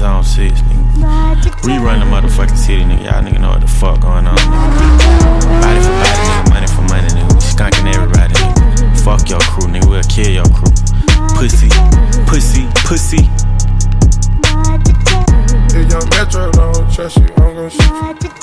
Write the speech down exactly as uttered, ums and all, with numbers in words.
Zone six, nigga. We run the motherfucking city, nigga. Y'all nigga know what the fuck going on, nigga. Body for body, nigga. Money for money, nigga. We skunking everybody, nigga. Fuck your crew, nigga. We'll kill your crew. Pussy, pussy, pussy. If young Metro don't trust you, I'm gon' shoot you.